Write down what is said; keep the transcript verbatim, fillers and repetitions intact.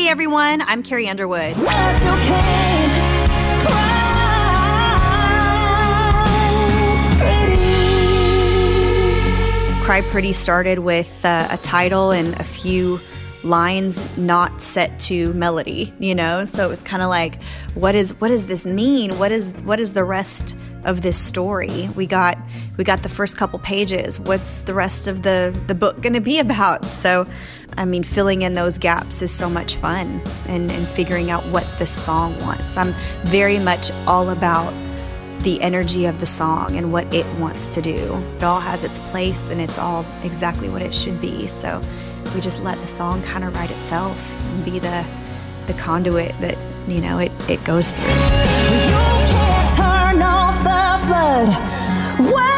Hey everyone, I'm Carrie Underwood. Cry Pretty started with uh, a title and a few lines not set to melody, you know? So it was kind of like, what is what does this mean? What is what is the rest of this story? We got we got the first couple pages. What's the rest of the, the book going to be about? So, I mean, filling in those gaps is so much fun, and, and figuring out what the song wants. I'm very much all about the energy of the song and what it wants to do. It all has its place and it's all exactly what it should be. So we just let the song kind of write itself and be the the conduit that, you know, it, it goes through. You can't turn off the flood. When